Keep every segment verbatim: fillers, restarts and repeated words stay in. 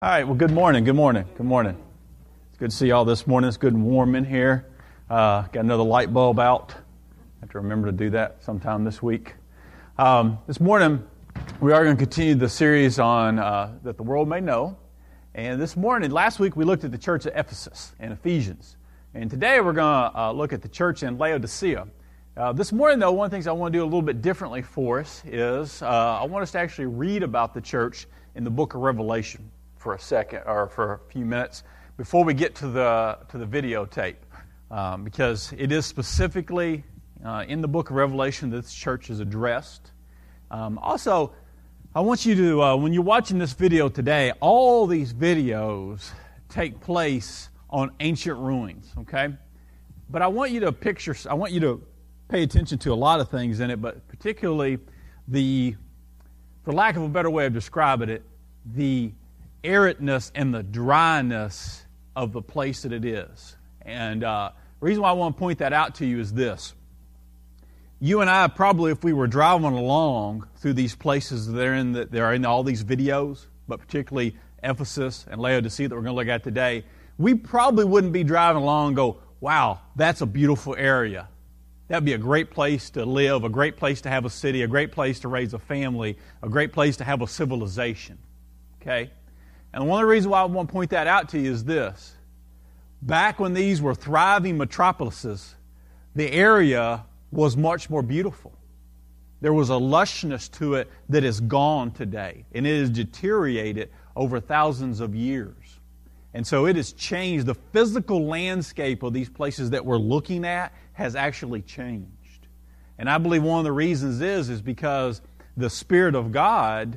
All right, well, good morning, good morning, good morning. It's good to see y'all this morning. It's good and warm in here. Uh, got another light bulb out. I have to remember to do that sometime this week. Um, this morning, we are going to continue the series on uh, That the World May Know. And this morning, last week, we looked at the church at Ephesus and Ephesians. And today, we're going to uh, look at the church in Laodicea. Uh, this morning, though, one of the things I want to do a little bit differently for us is uh, I want us to actually read about the church in the book of Revelation for a second or for a few minutes before we get to the to the videotape, um, because it is specifically uh, in the book of Revelation that this church is addressed. Um, also, I want you to, uh, when you're watching this video today, all these videos take place on ancient ruins, okay? But I want you to picture, I want you to pay attention to a lot of things in it, but particularly the, for lack of a better way of describing it, the aridness and the dryness of the place that it is. And uh, the reason why I want to point that out to you is this. You and I probably, if we were driving along through these places that are in, the, that are in all these videos, but particularly Ephesus and Laodicea that we're going to look at today, we probably wouldn't be driving along and go, wow, that's a beautiful area. That'd be a great place to live, a great place to have a city, a great place to raise a family, a great place to have a civilization. Okay? And one of the reasons why I want to point that out to you is this. Back when these were thriving metropolises, the area was much more beautiful. There was a lushness to it that is gone today, and it has deteriorated over thousands of years. And so it has changed. The physical landscape of these places that we're looking at has actually changed. And I believe one of the reasons is, is because the Spirit of God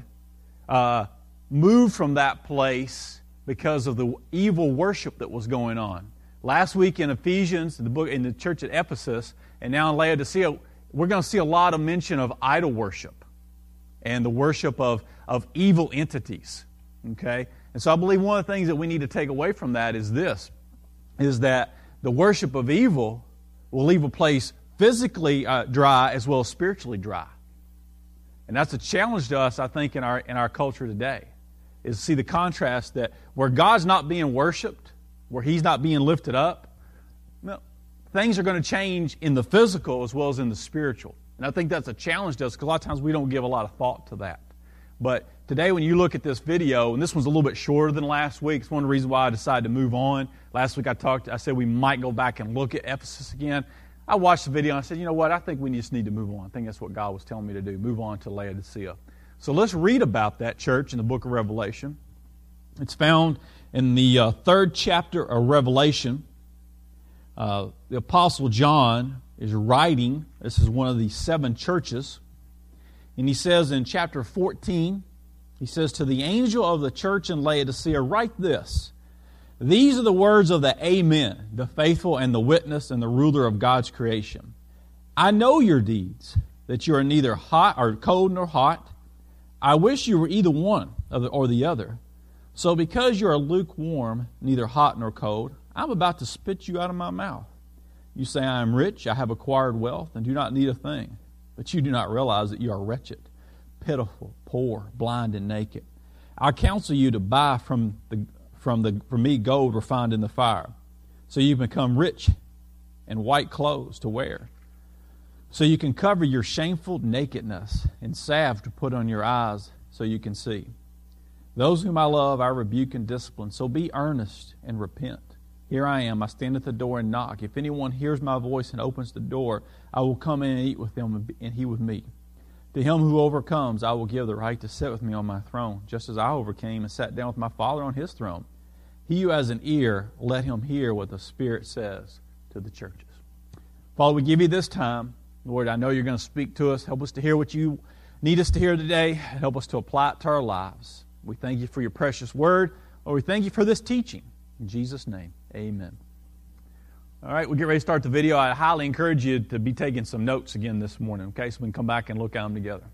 uh, moved from that place because of the evil worship that was going on. Last week in Ephesians, in the book in the church at Ephesus, and now in Laodicea, we're going to see a lot of mention of idol worship and the worship of, of evil entities. Okay? And so I believe one of the things that we need to take away from that is this, is that the worship of evil will leave a place physically uh, dry as well as spiritually dry. And that's a challenge to us, I think, in our in our culture today, is to see the contrast that where God's not being worshiped, where He's not being lifted up, well, things are going to change in the physical as well as in the spiritual. And I think that's a challenge to us because a lot of times we don't give a lot of thought to that. But today when you look at this video, and this one's a little bit shorter than last week, it's one of the reasons why I decided to move on. Last week I talked, I said we might go back and look at Ephesus again. I watched the video and I said, you know what, I think we just need to move on. I think that's what God was telling me to do, move on to Laodicea. So let's read about that church in the book of Revelation. It's found in the uh, third chapter of Revelation. Uh, the Apostle John is writing. This is one of the seven churches. And he says in chapter fourteen, he says, to the angel of the church in Laodicea, write this. These are the words of the Amen, the faithful and the witness and the ruler of God's creation. I know your deeds, that you are neither hot or cold nor hot. I wish you were either one or the other. So because you are lukewarm, neither hot nor cold, I'm about to spit you out of my mouth. You say, I am rich, I have acquired wealth, and do not need a thing. But you do not realize that you are wretched, pitiful, poor, blind, and naked. I counsel you to buy from the from the from me gold refined in the fire, so you become rich, and white clothes to wear, so you can cover your shameful nakedness, and salve to put on your eyes, so you can see. Those whom I love, I rebuke and discipline. So be earnest and repent. Here I am. I stand at the door and knock. If anyone hears my voice and opens the door, I will come in and eat with him, and he with me. To him who overcomes, I will give the right to sit with me on my throne, just as I overcame and sat down with my Father on His throne. He who has an ear, let him hear what the Spirit says to the churches. Father, we give you this time. Lord, I know you're going to speak to us. Help us to hear what you need us to hear today. Help us to apply it to our lives. We thank you for your precious word. Lord, we thank you for this teaching. In Jesus' name, amen. All right, we'll get ready to start the video. I highly encourage you to be taking some notes again this morning, okay, so we can come back and look at them together.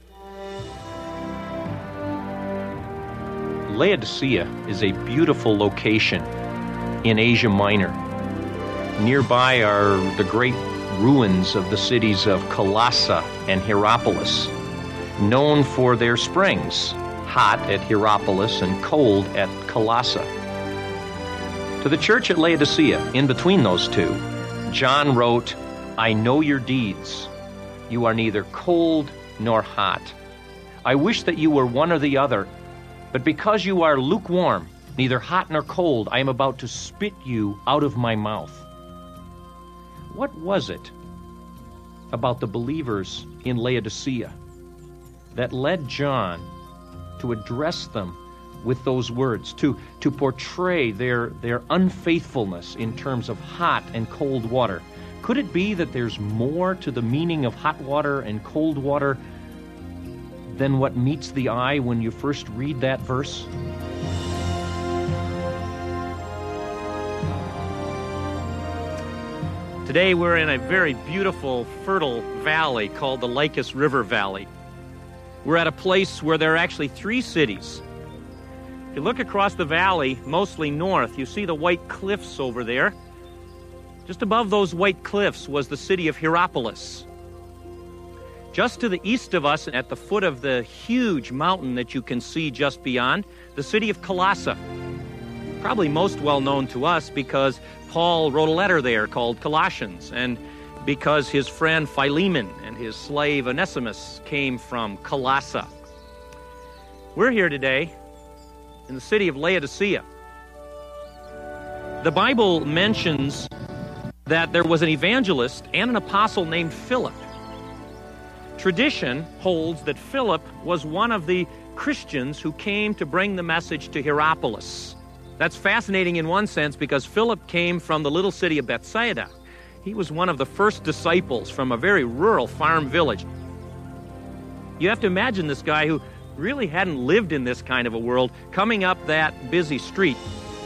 Laodicea is a beautiful location in Asia Minor. Nearby are the great ruins of the cities of Colossae and Hierapolis, known for their springs, hot at Hierapolis and cold at Colossae. To the church at Laodicea, in between those two, John wrote, I know your deeds. You are neither cold nor hot. I wish that you were one or the other, but because you are lukewarm, neither hot nor cold, I am about to spit you out of my mouth. What was it about the believers in Laodicea that led John to address them with those words, to, to portray their, their unfaithfulness in terms of hot and cold water? Could it be that there's more to the meaning of hot water and cold water than what meets the eye when you first read that verse? Today we're in a very beautiful, fertile valley called the Lycus River Valley. We're at a place where there are actually three cities. If you look across the valley, mostly north, you see the white cliffs over there. Just above those white cliffs was the city of Hierapolis. Just to the east of us, at the foot of the huge mountain that you can see just beyond, the city of Colossae. Probably most well known to us because Paul wrote a letter there called Colossians, and because his friend Philemon and his slave Onesimus came from Colossae. We're here today in the city of Laodicea. The Bible mentions that there was an evangelist and an apostle named Philip. Tradition holds that Philip was one of the Christians who came to bring the message to Hierapolis. That's fascinating in one sense because Philip came from the little city of Bethsaida. He was one of the first disciples from a very rural farm village. You have to imagine this guy who really hadn't lived in this kind of a world coming up that busy street.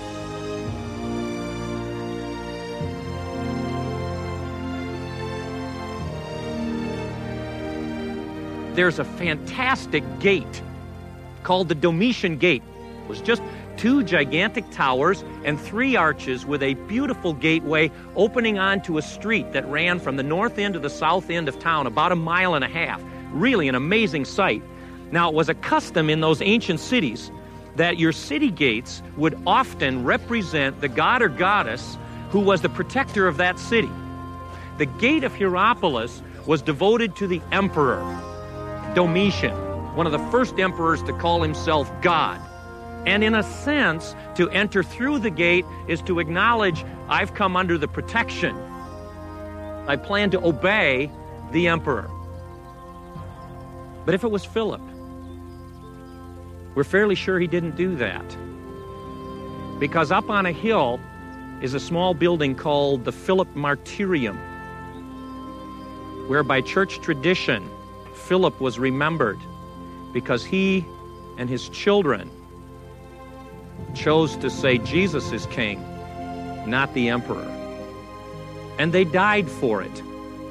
There's a fantastic gate called the Domitian Gate. It was just two gigantic towers and three arches with a beautiful gateway opening onto a street that ran from the north end to the south end of town, about a mile and a half. Really an amazing sight. Now, it was a custom in those ancient cities that your city gates would often represent the god or goddess who was the protector of that city. The gate of Hierapolis was devoted to the emperor, Domitian, one of the first emperors to call himself God. And in a sense, to enter through the gate is to acknowledge, I've come under the protection. I plan to obey the emperor. But if it was Philip, we're fairly sure he didn't do that. Because up on a hill is a small building called the Philip Martyrium, where by church tradition, Philip was remembered because he and his children chose to say Jesus is king, not the emperor. And they died for it.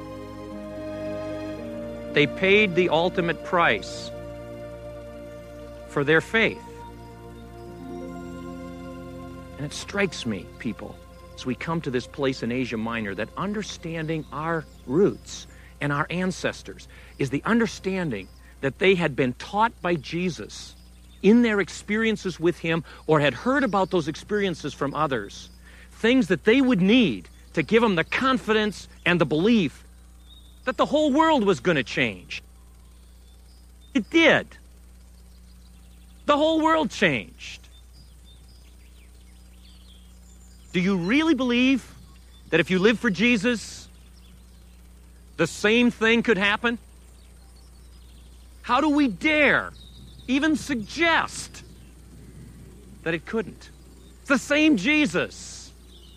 They paid the ultimate price for their faith. And it strikes me, people, as we come to this place in Asia Minor, that understanding our roots and our ancestors is the understanding that they had been taught by Jesus in their experiences with him, or had heard about those experiences from others, things that they would need to give them the confidence and the belief that the whole world was going to change. It did. The whole world changed. Do you really believe that if you live for Jesus, the same thing could happen? How do we dare even suggest that it couldn't? It's the same Jesus.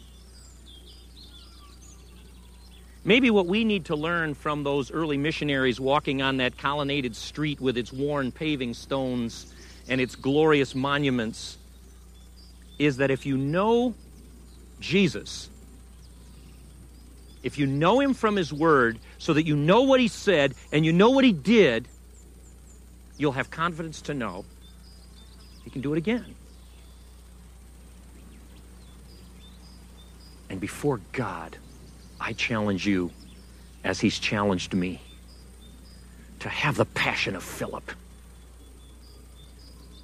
Maybe what we need to learn from those early missionaries walking on that colonnaded street with its worn paving stones and its glorious monuments is that if you know Jesus, if you know him from his word so that you know what he said and you know what he did, you'll have confidence to know he can do it again. And before God, I challenge you, as he's challenged me, to have the passion of Philip.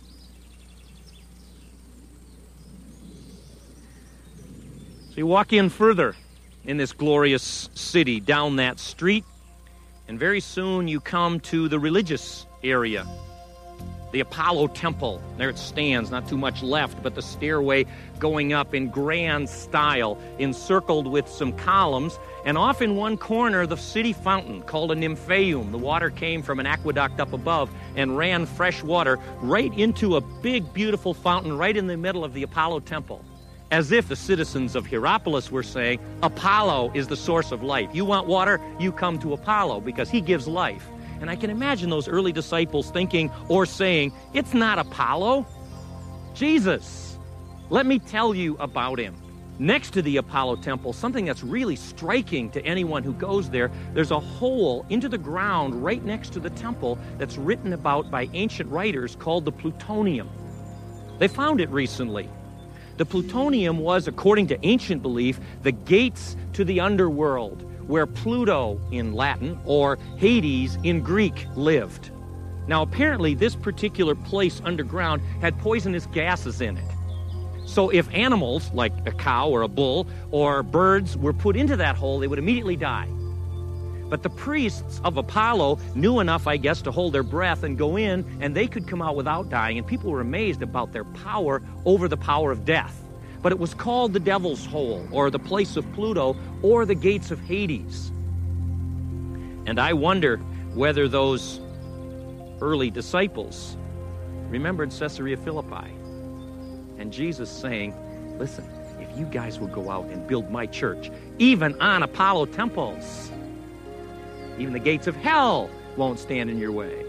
you walk in further in this glorious city, down that street, and very soon you come to the religious area. The Apollo Temple, there it stands, not too much left, but the stairway going up in grand style, encircled with some columns, and off in one corner, the city fountain called a nymphaeum. The water came from an aqueduct up above and ran fresh water right into a big, beautiful fountain right in the middle of the Apollo Temple, as if the citizens of Hierapolis were saying, Apollo is the source of life. You want water? You come to Apollo, because he gives life. And I can imagine those early disciples thinking or saying, it's not Apollo, Jesus. Let me tell you about him. Next to the Apollo Temple, something that's really striking to anyone who goes there, there's a hole into the ground right next to the temple that's written about by ancient writers called the Plutonium. They found it recently. The Plutonium was, according to ancient belief, the gates to the underworld, where Pluto in Latin, or Hades in Greek, lived. Now, apparently, this particular place underground had poisonous gases in it. So if animals, like a cow or a bull, or birds were put into that hole, they would immediately die. But the priests of Apollo knew enough, I guess, to hold their breath and go in, and they could come out without dying, and people were amazed about their power over the power of death. But it was called the Devil's Hole, or the place of Pluto, or the gates of Hades. And I wonder whether those early disciples remembered Caesarea Philippi, and Jesus saying, listen, if you guys will go out and build my church, even on Apollo temples, even the gates of hell won't stand in your way.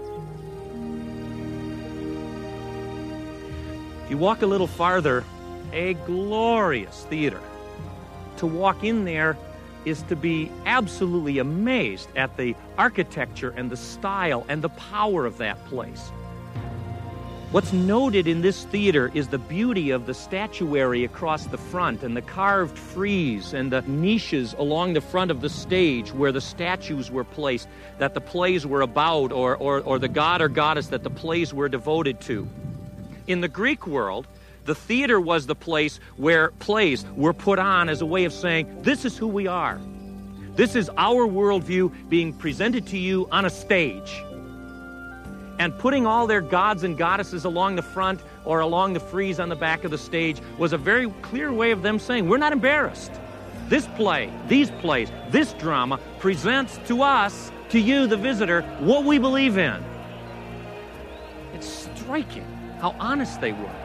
If you walk a little farther, a glorious theater. To walk in there is to be absolutely amazed at the architecture and the style and the power of that place. What's noted in this theater is the beauty of the statuary across the front and the carved frieze and the niches along the front of the stage where the statues were placed that the plays were about, or, or, or the god or goddess that the plays were devoted to. In the Greek world, the theater was the place where plays were put on as a way of saying, this is who we are. This is our worldview being presented to you on a stage. And putting all their gods and goddesses along the front or along the frieze on the back of the stage was a very clear way of them saying, we're not embarrassed. This play, these plays, this drama presents to us, to you, the visitor, what we believe in. It's striking how honest they were.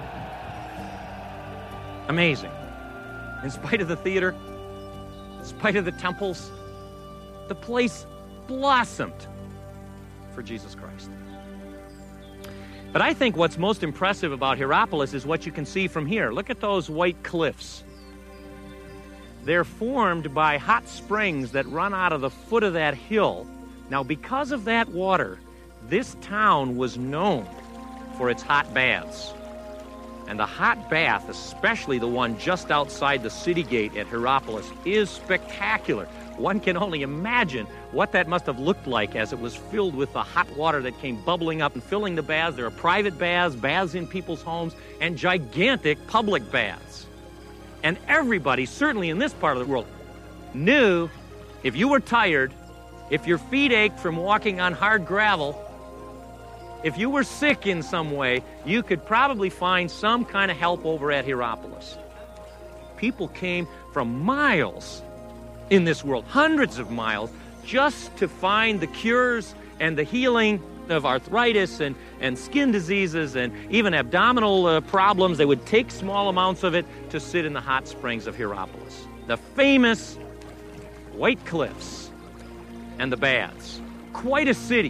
Amazing. In spite of the theater, in spite of the temples, the place blossomed for Jesus Christ. But I think what's most impressive about Hierapolis is what you can see from here. Look at those white cliffs. They're formed by hot springs that run out of the foot of that hill. Now, because of that water, this town was known for its hot baths. And the hot bath, especially the one just outside the city gate at Hierapolis, is spectacular. One can only imagine what that must have looked like as it was filled with the hot water that came bubbling up and filling the baths. There are private baths, baths in people's homes, and gigantic public baths. And everybody, certainly in this part of the world, knew if you were tired, if your feet ached from walking on hard gravel, if you were sick in some way, you could probably find some kind of help over at Hierapolis. People came from miles in this world, hundreds of miles, just to find the cures and the healing of arthritis and, and skin diseases and even abdominal uh, problems. They would take small amounts of it to sit in the hot springs of Hierapolis. The famous White Cliffs and the baths. Quite a city.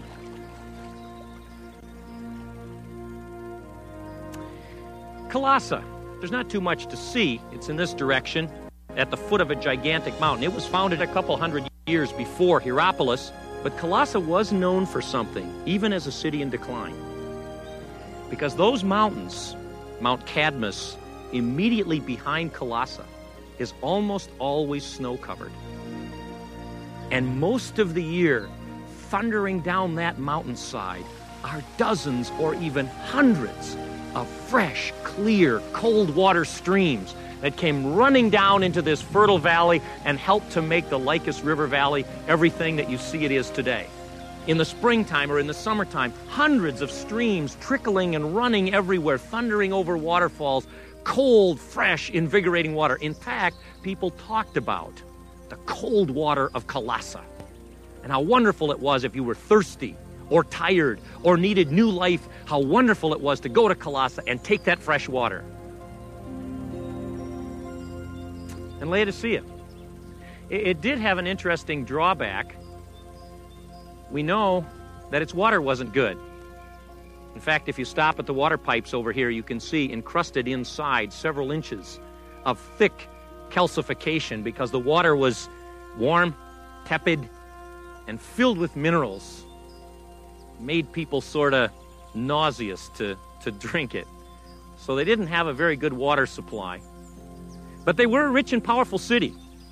Colossae. There's not too much to see. It's in this direction, at the foot of a gigantic mountain. It was founded a couple hundred years before Hierapolis, but Colossae was known for something, even as a city in decline. Because those mountains, Mount Cadmus, immediately behind Colossae, is almost always snow-covered. And most of the year, thundering down that mountainside are dozens or even hundreds of fresh, clear, cold water streams that came running down into this fertile valley and helped to make the Lycus River Valley everything that you see it is today. In the springtime or in the summertime, hundreds of streams trickling and running everywhere, thundering over waterfalls, cold, fresh, invigorating water. In fact, people talked about the cold water of Kalasa and how wonderful it was if you were thirsty or tired or needed new life, how wonderful it was to go to Kalasa and take that fresh water. And Laodicea, it, it did have an interesting drawback. We know that its water wasn't good. In fact, if you stop at the water pipes over here, you can see encrusted inside several inches of thick calcification because the water was warm, tepid, and filled with minerals. Made people sort of nauseous to, to drink it. So they didn't have a very good water supply. But they were a rich and powerful city.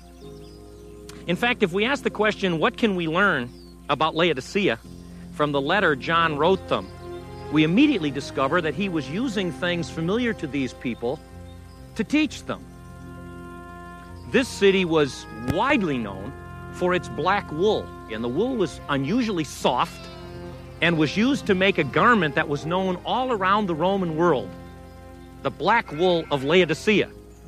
In fact, if we ask the question, what can we learn about Laodicea from the letter John wrote them, we immediately discover that he was using things familiar to these people to teach them. This city was widely known for its black wool, and the wool was unusually soft and was used to make a garment that was known all around the Roman world, the black wool of Laodicea.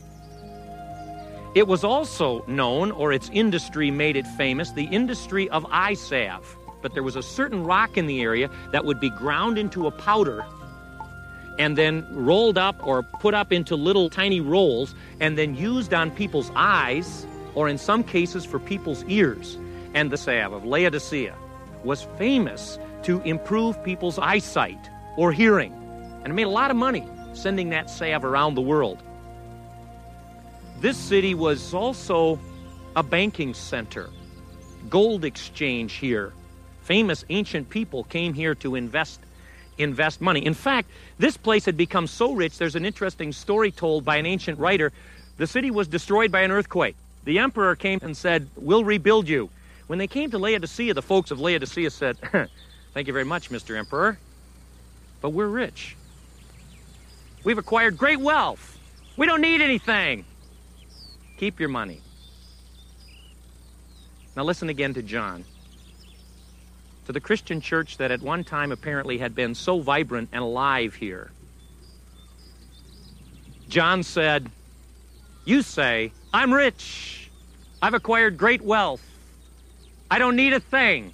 It was also known, or its industry made it famous, the industry of eye salve. But there was a certain rock in the area that would be ground into a powder and then rolled up or put up into little tiny rolls and then used on people's eyes, or in some cases for people's ears. And the salve of Laodicea was famous to improve people's eyesight or hearing. And it made a lot of money sending that salve around the world. This city was also a banking center, gold exchange here. Famous ancient people came here to invest invest money. In fact, this place had become so rich, there's an interesting story told by an ancient writer. The city was destroyed by an earthquake. The emperor came and said, "We'll rebuild you." When they came to Laodicea, the folks of Laodicea said, "Thank you very much, Mister Emperor, but we're rich. We've acquired great wealth. We don't need anything. Keep your money." Now listen again to John. To the Christian church that at one time apparently had been so vibrant and alive here. John said, "You say, I'm rich. I've acquired great wealth. I don't need a thing.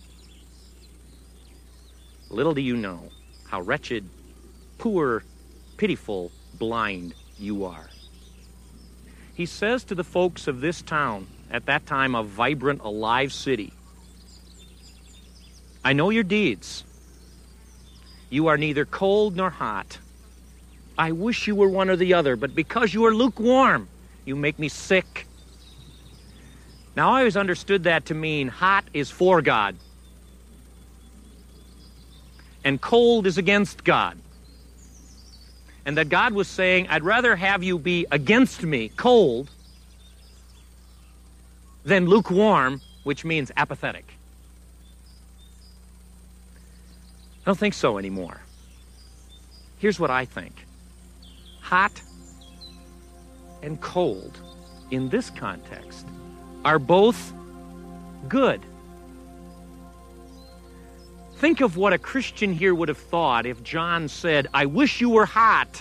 Little do you know how wretched, poor, pitiful, blind you are." He says to the folks of this town, at that time a vibrant, alive city, "I know your deeds. You are neither cold nor hot. I wish you were one or the other, but because you are lukewarm, you make me sick." Now, I always understood that to mean hot is for God, and cold is against God. And that God was saying, I'd rather have you be against me, cold, than lukewarm, which means apathetic. I don't think so anymore. Here's what I think. Hot and cold, in this context, are both good. Think of what a Christian here would have thought if John said, "I wish you were hot."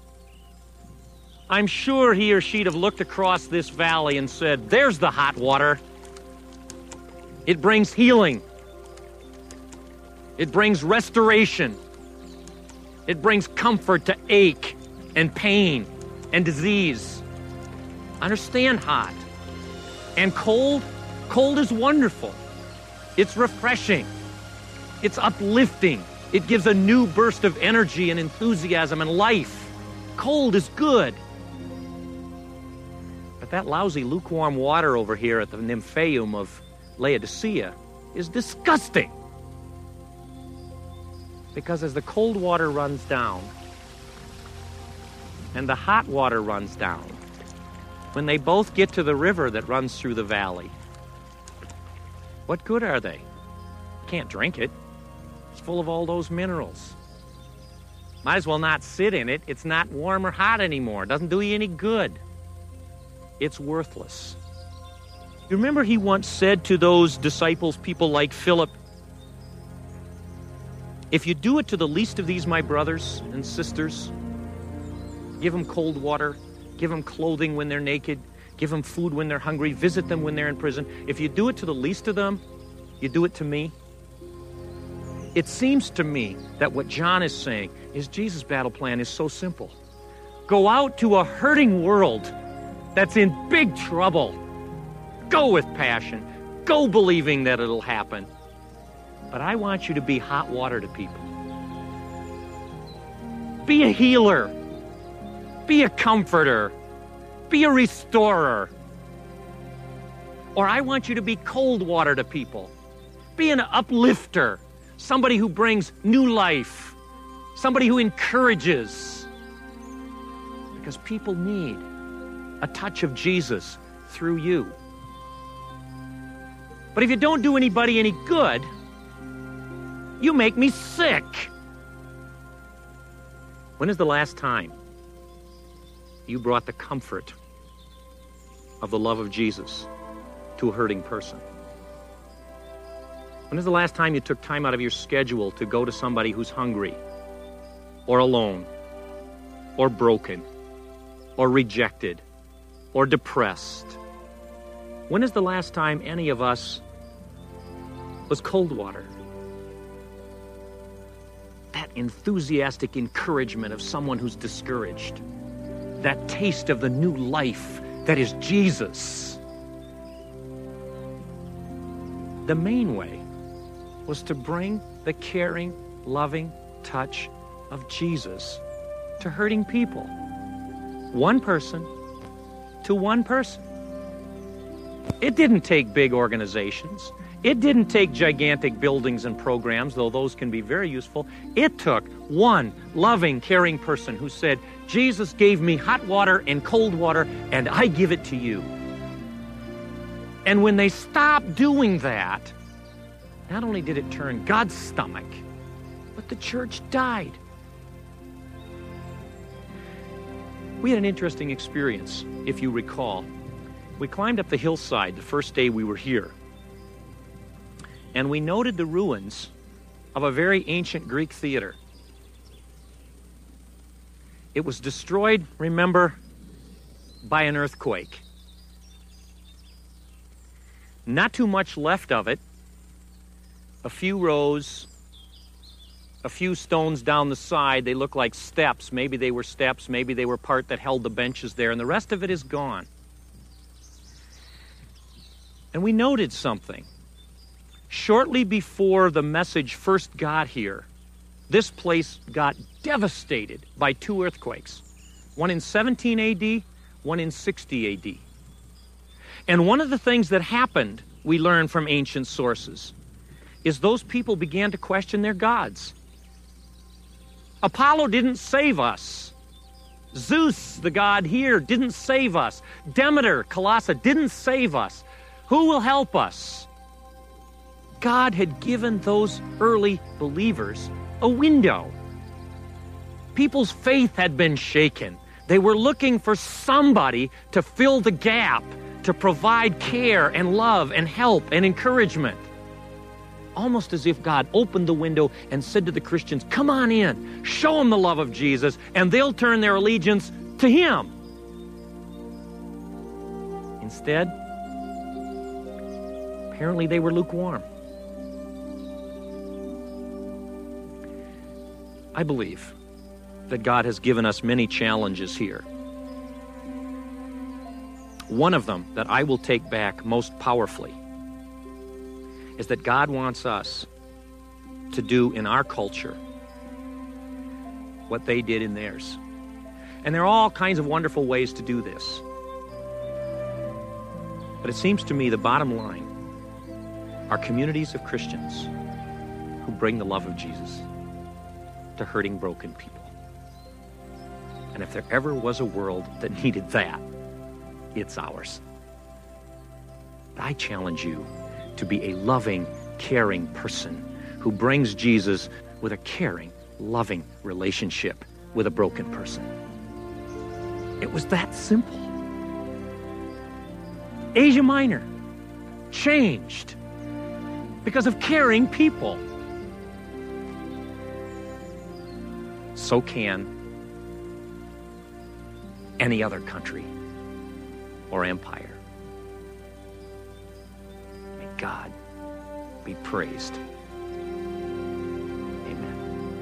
I'm sure he or she'd have looked across this valley and said, "There's the hot water. It brings healing. It brings restoration. It brings comfort to ache and pain and disease." Understand hot. And cold, cold is wonderful. It's refreshing. It's uplifting. It gives a new burst of energy and enthusiasm and life. Cold is good. But that lousy lukewarm water over here at the Nymphaeum of Laodicea is disgusting. Because as the cold water runs down and the hot water runs down, when they both get to the river that runs through the valley, what good are they? You can't drink it. It's full of all those minerals. Might as well not sit in it. It's not warm or hot anymore. It doesn't do you any good. it's worthless. You remember he once said to those disciples, people like Philip, if you do it to the least of these, my brothers and sisters, give them cold water, give them clothing when they're naked, give them food when they're hungry, visit them when they're in prison. If you do it to the least of them, you do it to me. It seems to me that what John is saying is Jesus' battle plan is so simple. Go out to a hurting world that's in big trouble. Go with passion. Go believing that it'll happen. But I want you to be hot water to people. Be a healer. Be a comforter. Be a restorer. Or I want you to be cold water to people. Be an uplifter. Somebody who brings new life. Somebody who encourages. Because people need a touch of Jesus through you. But if you don't do anybody any good, you make me sick. When is the last time you brought the comfort of the love of Jesus to a hurting person? When is the last time you took time out of your schedule to go to somebody who's hungry, or alone, or broken, or rejected, or depressed? When is the last time any of us was cold water? That enthusiastic encouragement of someone who's discouraged. That taste of the new life that is Jesus. The main way was to bring the caring, loving touch of Jesus to hurting people. One person to one person. It didn't take big organizations. It didn't take gigantic buildings and programs, though those can be very useful. It took one loving, caring person who said, Jesus gave me hot water and cold water, and I give it to you. And when they stopped doing that, not only did it turn God's stomach, but the church died. We had an interesting experience, if you recall. We climbed up the hillside the first day we were here, and we noted the ruins of a very ancient Greek theater. It was destroyed, remember, by an earthquake. Not too much left of it. A few rows, a few stones down the side. They look like steps. Maybe they were steps, maybe they were part that held the benches there, and the rest of it is gone. And we noted something. Shortly before the message first got here, this place got devastated by two earthquakes. One in seventeen A D, one in sixty A D. And one of the things that happened, we learned from ancient sources, is those people began to question their gods. Apollo didn't save us. Zeus, the god here, didn't save us. Demeter, Colossus, didn't save us. Who will help us? God had given those early believers a window. People's faith had been shaken. They were looking for somebody to fill the gap, to provide care and love and help and encouragement. Almost as if God opened the window and said to the Christians, come on in, show them the love of Jesus, and they'll turn their allegiance to Him. Instead, apparently they were lukewarm. I believe that God has given us many challenges here. One of them that I will take back most powerfully is that God wants us to do in our culture what they did in theirs. And there are all kinds of wonderful ways to do this. But it seems to me the bottom line are communities of Christians who bring the love of Jesus to hurting, broken people. And if there ever was a world that needed that, it's ours. I challenge you to be a loving, caring person who brings Jesus with a caring, loving relationship with a broken person. It was that simple. Asia Minor changed because of caring people. So can any other country or empire. May God be praised. Amen.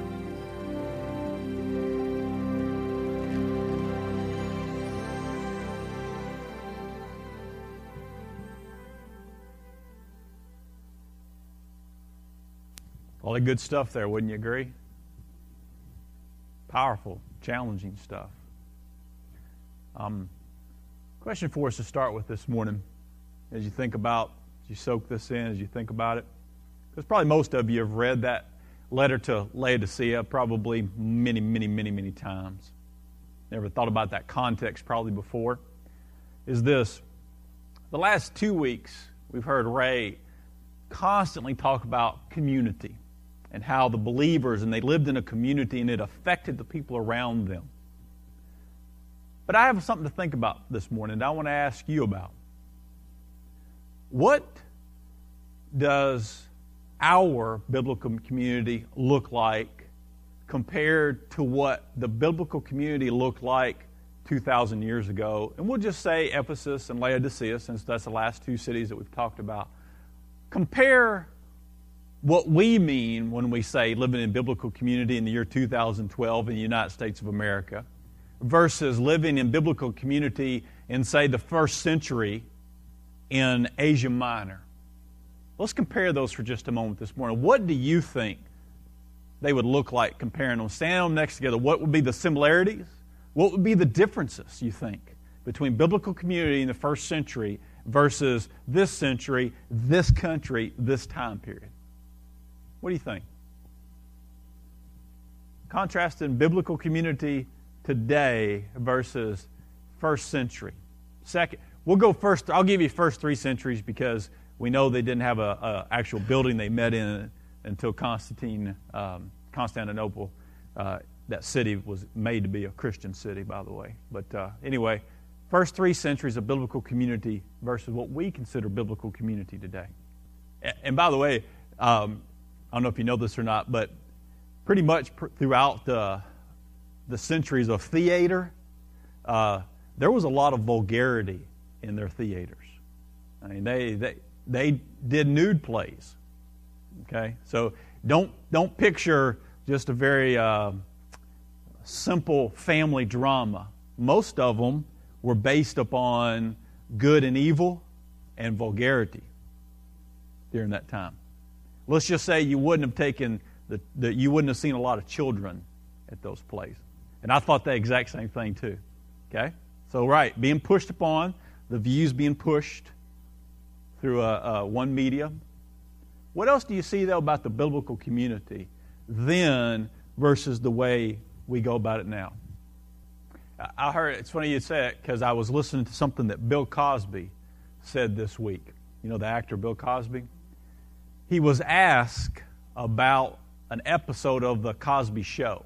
All the good stuff there, wouldn't you agree? Powerful, challenging stuff. Um, question for us to start with this morning, as you think about, as you soak this in, as you think about it, because probably most of you have read that letter to Laodicea probably many, many, many, many times. Never thought about that context probably before. Is this: the last two weeks we've heard Ray constantly talk about community and how the believers, and they lived in a community and it affected the people around them. But I have something to think about this morning that I want to ask you about. What does our biblical community look like compared to what the biblical community looked like two thousand years ago? And we'll just say Ephesus and Laodicea, since that's the last two cities that we've talked about. Compare what we mean when we say living in biblical community in the year two thousand twelve in the United States of America versus living in biblical community in, say, the first century in Asia Minor. Let's compare those for just a moment this morning. What do you think they would look like comparing them? Stand them next together. What would be the similarities? What would be the differences, you think, between biblical community in the first century versus this century, this country, this time period? What do you think? Contrasting biblical community today versus first century. Second, we'll go first. I'll give you first three centuries because we know they didn't have a, a actual building they met in until Constantine, um, Constantinople. Uh, that city was made to be a Christian city, by the way. But uh, anyway, first three centuries of biblical community versus what we consider biblical community today. And, and by the way, um, I don't know if you know this or not, but pretty much pr- throughout the, the centuries of theater, uh, there was a lot of vulgarity in their theaters. I mean, they they they did nude plays. Okay, so don't don't picture just a very uh, simple family drama. Most of them were based upon good and evil and vulgarity during that time. Let's just say you wouldn't have taken the, the you wouldn't have seen a lot of children at those plays. And I thought the exact same thing too. Okay? So right, being pushed upon, the views being pushed through a, a one medium. What else do you see though about the biblical community then versus the way we go about it now? I heard, it's funny you say it because I was listening to something that Bill Cosby said this week. You know the actor Bill Cosby? He was asked about an episode of The Cosby Show.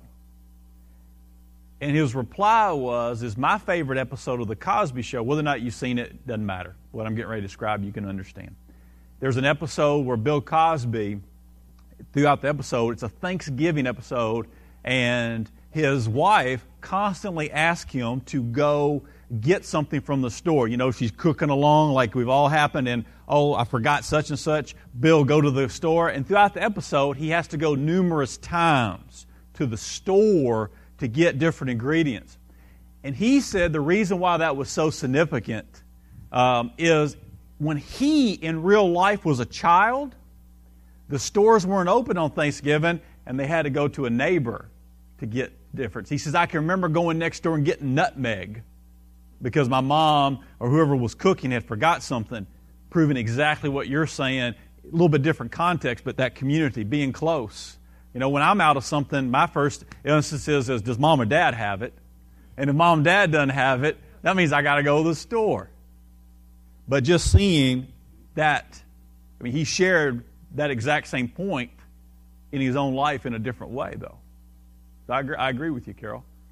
And his reply was, is my favorite episode of The Cosby Show. Whether or not you've seen it, doesn't matter. What I'm getting ready to describe, you can understand. There's an episode where Bill Cosby, throughout the episode, it's a Thanksgiving episode, and his wife constantly asks him to go get something from the store. You know, she's cooking along like we've all happened, and, oh, I forgot such and such. Bill, go to the store. And throughout the episode, he has to go numerous times to the store to get different ingredients. And he said the reason why that was so significant um, is when he, in real life, was a child, the stores weren't open on Thanksgiving, and they had to go to a neighbor to get difference. He says, I can remember going next door and getting nutmeg because my mom or whoever was cooking had forgot something, proving exactly what you're saying, a little bit different context, but that community, being close. You know, when I'm out of something, my first instance is, is does mom or dad have it? And if mom and dad doesn't have it, that means I got to go to the store. But just seeing that, I mean, he shared that exact same point in his own life in a different way, though. So I agree, I agree with you, Carol.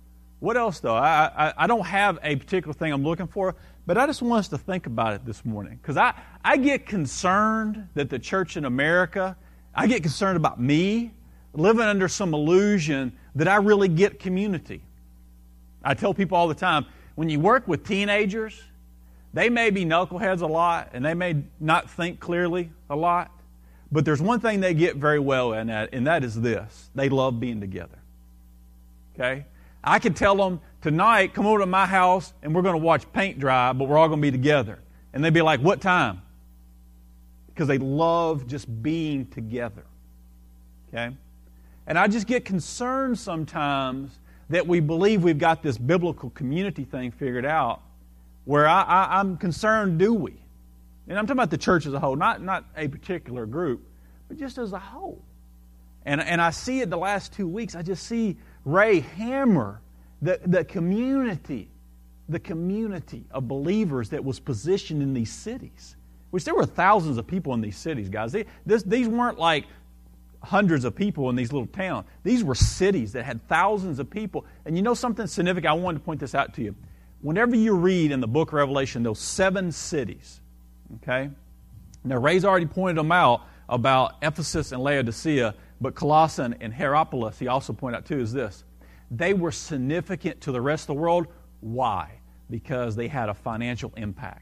What else, though? I, I, I don't have a particular thing I'm looking for, but I just want us to think about it this morning. Because I, I get concerned that the church in America, I get concerned about me living under some illusion that I really get community. I tell people all the time, when you work with teenagers, they may be knuckleheads a lot, and they may not think clearly a lot, but there's one thing they get very well in that, and that is this. They love being together. Okay? I could tell them, tonight, come over to my house, and we're going to watch paint dry, but we're all going to be together. And they'd be like, what time? Because they love just being together. Okay? And I just get concerned sometimes that we believe we've got this biblical community thing figured out, where I, I, I'm concerned, do we? And I'm talking about the church as a whole, not, not a particular group, but just as a whole. And, and I see it the last two weeks. I just see Ray hammer the, the community, the community of believers that was positioned in these cities. Which there were thousands of people in these cities, guys. They, this, these weren't like hundreds of people in these little towns. These were cities that had thousands of people. And you know something significant? I wanted to point this out to you. Whenever you read in the book of Revelation those seven cities, okay? Now, Ray's already pointed them out about Ephesus and Laodicea, but Colossae and Hierapolis, he also pointed out too, is this. They were significant to the rest of the world. Why? Because they had a financial impact.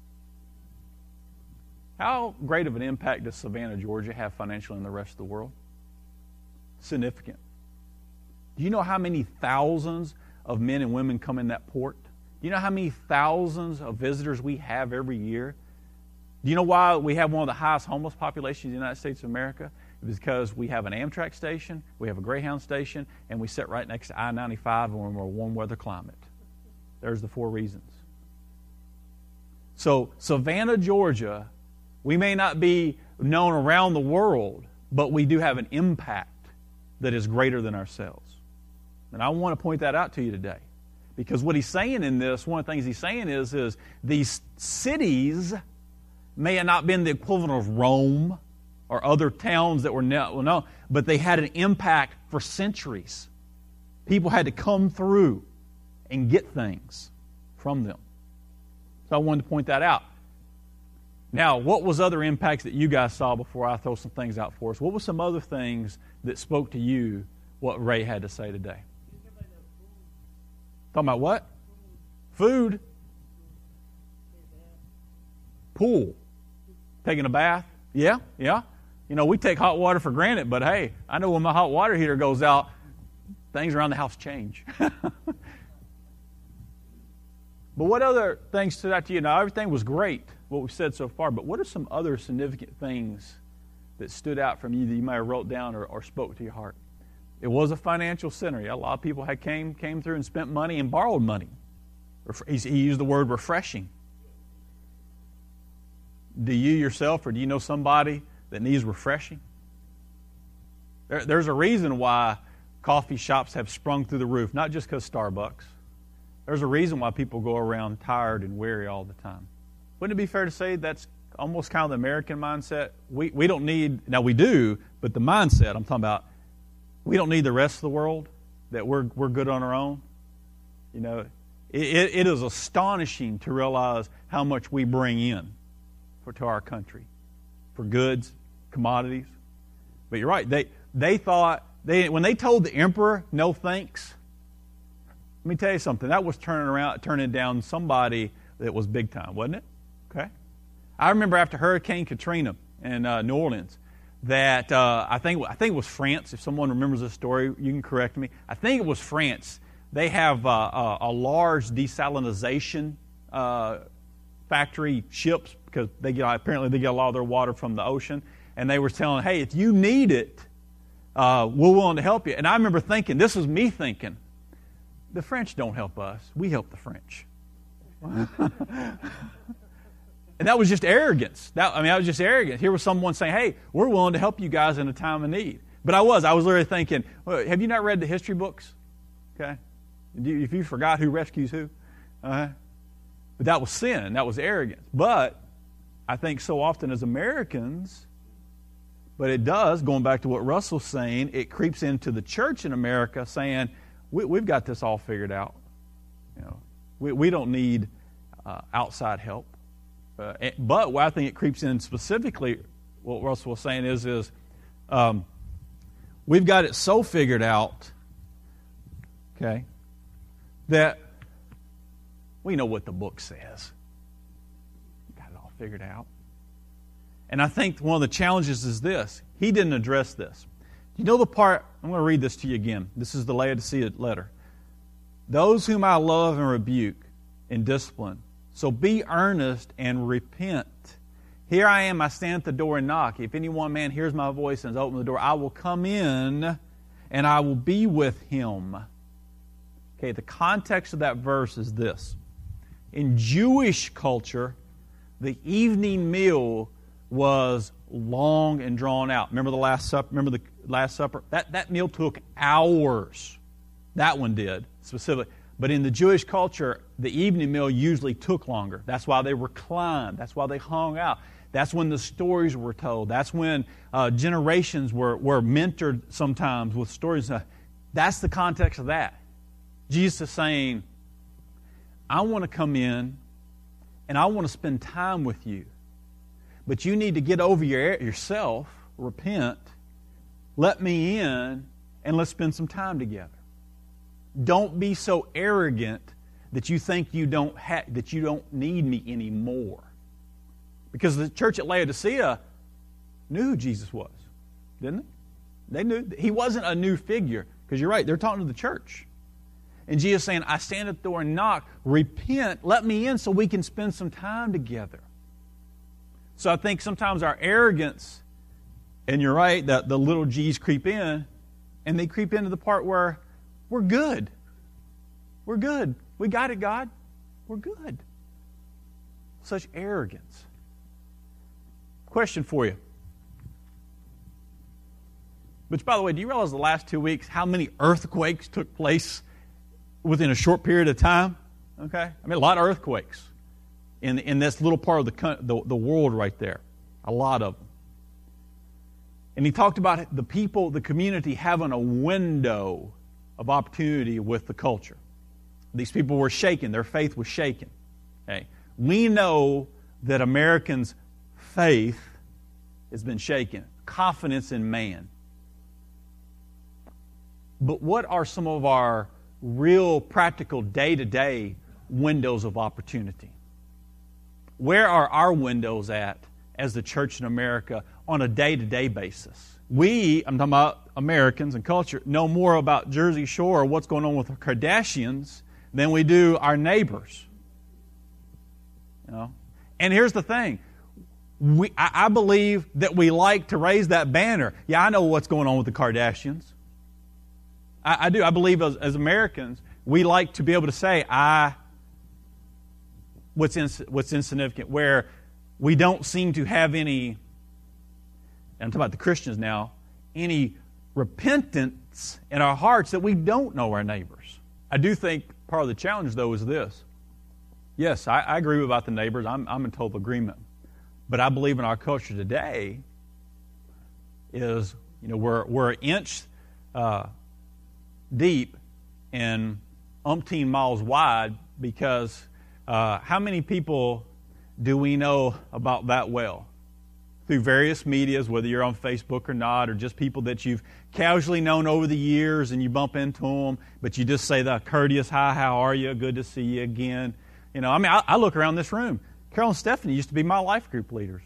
How great of an impact does Savannah, Georgia have financially in the rest of the world? Significant. Do you know how many thousands of men and women come in that port? Do you know how many thousands of visitors we have every year? Do you know why we have one of the highest homeless populations in the United States of America? It's because we have an Amtrak station, we have a Greyhound station, and we sit right next to I ninety-five and we're in a warm weather climate. There's the four reasons. So, Savannah, Georgia, we may not be known around the world, but we do have an impact that is greater than ourselves. And I want to point that out to you today. Because what he's saying in this, one of the things he's saying is, is these cities may have not been the equivalent of Rome or other towns that were now, well, no, but they had an impact for centuries. People had to come through and get things from them. So I wanted to point that out. Now, what was other impacts that you guys saw before I throw some things out for us? What were some other things that spoke to you, what Ray had to say today? Talking about what? Food. Pool. Taking a bath. Yeah, yeah. You know, we take hot water for granted, but hey, I know when my hot water heater goes out, things around the house change. But what other things stood out to you? Now, everything was great, what we've said so far, but what are some other significant things that stood out from you that you might have wrote down or, or spoke to your heart? It was a financial center. Yeah, a lot of people had came came through and spent money and borrowed money. He used the word refreshing. Do you yourself or do you know somebody that needs refreshing? There, there's a reason why coffee shops have sprung through the roof, not just because Starbucks. There's a reason why people go around tired and weary all the time. Wouldn't it be fair to say that's almost kind of the American mindset? We we don't need, now we do, but the mindset I'm talking about, we don't need the rest of the world, that we're we're good on our own. You know, it, it is astonishing to realize how much we bring in for to our country, for goods, commodities. But you're right, they they thought, they when they told the emperor, no thanks, let me tell you something, that was turning around, turning down somebody that was big time, wasn't it? Okay. I remember after Hurricane Katrina in uh, New Orleans, that uh, I think I think it was France. If someone remembers this story, you can correct me. I think it was France. They have uh, a, a large desalinization uh, factory, ships, because they get apparently they get a lot of their water from the ocean. And they were telling, hey, if you need it, uh, we're willing to help you. And I remember thinking, this was me thinking, the French don't help us. We help the French. And that was just arrogance. That, I mean, that was just arrogance. Here was someone saying, hey, we're willing to help you guys in a time of need. But I was. I was literally thinking, well, have you not read the history books? Okay. If you forgot who rescues who. Uh-huh. But that was sin. That was arrogance. But I think so often as Americans, but it does, going back to what Russell's saying, it creeps into the church in America saying, we, we've got this all figured out. You know, we, we don't need uh, outside help. Uh, but what I think it creeps in specifically, what Russell was saying is, is um, we've got it so figured out, okay, that we know what the book says. Got it all figured out. And I think one of the challenges is this. He didn't address this. You know the part, I'm going to read this to you again. This is the Laodicea letter. Those whom I love and rebuke and discipline. So be earnest and repent. Here I am, I stand at the door and knock. If any one man hears my voice and has opened the door, I will come in and I will be with him. Okay, the context of that verse is this. In Jewish culture, the evening meal was long and drawn out. Remember the Last Supper? Remember the Last Supper? That, that meal took hours. That one did, specifically. But in the Jewish culture, the evening meal usually took longer. That's why they reclined. That's why they hung out. That's when the stories were told. That's when uh, generations were, were mentored sometimes with stories. That's the context of that. Jesus is saying, I want to come in and I want to spend time with you. But you need to get over your, yourself, repent, let me in, and let's spend some time together. Don't be so arrogant that you think you don't ha- that you don't need me anymore. Because the church at Laodicea knew who Jesus was, didn't they? They knew. He wasn't a new figure. Because you're right, they're talking to the church. And Jesus saying, I stand at the door and knock. Repent, let me in so we can spend some time together. So I think sometimes our arrogance, and you're right, that the little G's creep in, and they creep into the part where we're good. We're good. We got it, God. We're good. Such arrogance. Question for you. Which, by the way, do you realize the last two weeks how many earthquakes took place within a short period of time? Okay? I mean, a lot of earthquakes in, in this little part of the, the, the world right there. A lot of them. And he talked about the people, the community, having a window of opportunity with the culture. These people were shaken. Their faith was shaken. Okay? We know that Americans' faith has been shaken. Confidence in man. But what are some of our real practical day-to-day windows of opportunity? Where are our windows at as the church in America on a day-to-day basis? We, I'm talking about Americans and culture, know more about Jersey Shore or what's going on with the Kardashians than we do our neighbors. You know? And here's the thing. We, I, I believe that we like to raise that banner. Yeah, I know what's going on with the Kardashians. I, I do. I believe as, as Americans, we like to be able to say, I, what's, ins, what's insignificant, where we don't seem to have any, and I'm talking about the Christians now, any repentance in our hearts that we don't know our neighbors. I do think part of the challenge, though, is this. Yes, I, I agree about the neighbors. I'm, I'm in total agreement. But I believe in our culture today is, you know, we're, we're an inch uh, deep and umpteen miles wide because uh, how many people do we know about that well? Through various medias, whether you're on Facebook or not, or just people that you've casually known over the years and you bump into them, but you just say the courteous, hi, how are you? Good to see you again. You know, I mean, I, I look around this room. Carol and Stephanie used to be my life group leaders.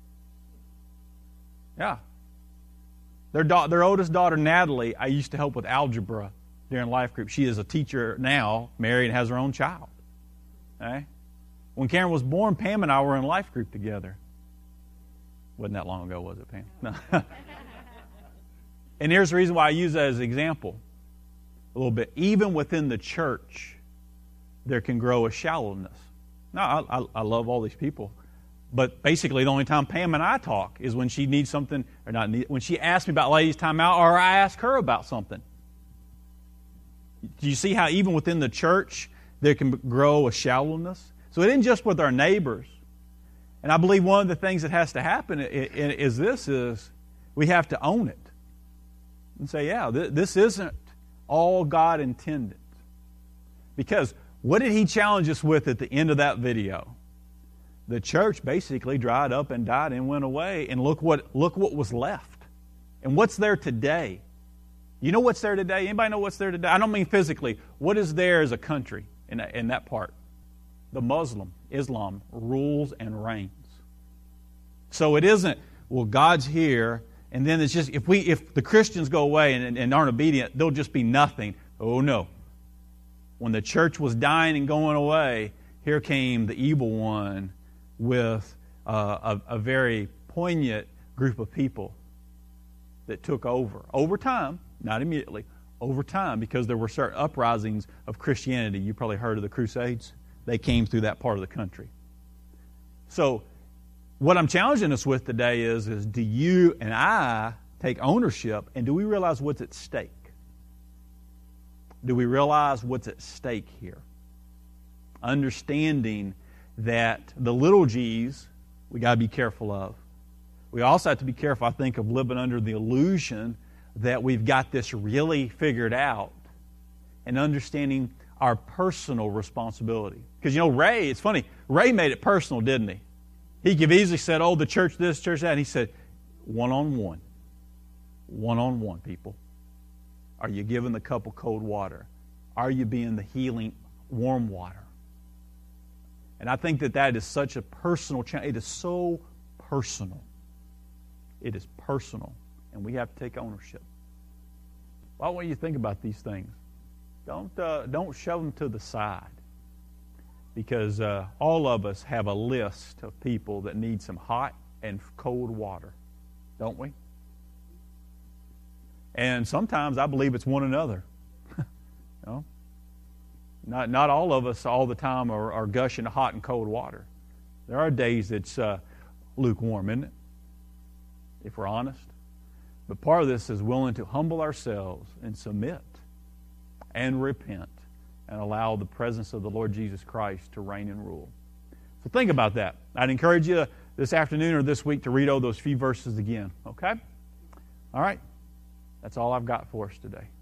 Yeah. Their, da- their oldest daughter, Natalie, I used to help with algebra during life group. She is a teacher now, married, and has her own child. Okay? When Karen was born, Pam and I were in life group together. Wasn't that long ago, was it, Pam? No. And here's the reason why I use that as an example a little bit. Even within the church, there can grow a shallowness. Now, I, I, I love all these people. But basically, the only time Pam and I talk is when she needs something, or not need, when she asks me about ladies' time out, or I ask her about something. Do you see how even within the church, there can grow a shallowness? So it isn't just with our neighbors. And I believe one of the things that has to happen is this, is we have to own it. And say, yeah, this isn't all God intended. Because what did he challenge us with at the end of that video? The church basically dried up and died and went away, and look what look what was left. And what's there today? You know what's there today? Anybody know what's there today? I don't mean physically. What is there as a country in that, in that part? The Muslim, Islam, rules and reigns. So it isn't, well, God's here, and then it's just, if we if the Christians go away and, and aren't obedient, there'll just be nothing. Oh, no. When the church was dying and going away, here came the evil one with uh, a, a very poignant group of people that took over. Over time, not immediately, over time, because there were certain uprisings of Christianity. You probably heard of the Crusades. They came through that part of the country. So what I'm challenging us with today is, is do you and I take ownership, and do we realize what's at stake? Do we realize what's at stake here? Understanding that the little G's we got to be careful of. We also have to be careful, I think, of living under the illusion that we've got this really figured out, and understanding our personal responsibility. Because, you know, Ray, it's funny, Ray made it personal, didn't he? He could easily said, oh, the church this, church that. And he said, one-on-one. One-on-one, people. Are you giving the cup of cold water? Are you being the healing warm water? And I think that that is such a personal challenge. It is so personal. It is personal. And we have to take ownership. Why don't you think about these things? Don't, uh, don't shove them to the side. Because uh, all of us have a list of people that need some hot and cold water. Don't we? And sometimes I believe it's one another. you know? Not, not all of us all the time are, are gushing hot and cold water. There are days it's uh, lukewarm, isn't it? If we're honest. But part of this is willing to humble ourselves and submit and repent and allow the presence of the Lord Jesus Christ to reign and rule. So think about that. I'd encourage you this afternoon or this week to read all those few verses again. Okay? All right. That's all I've got for us today.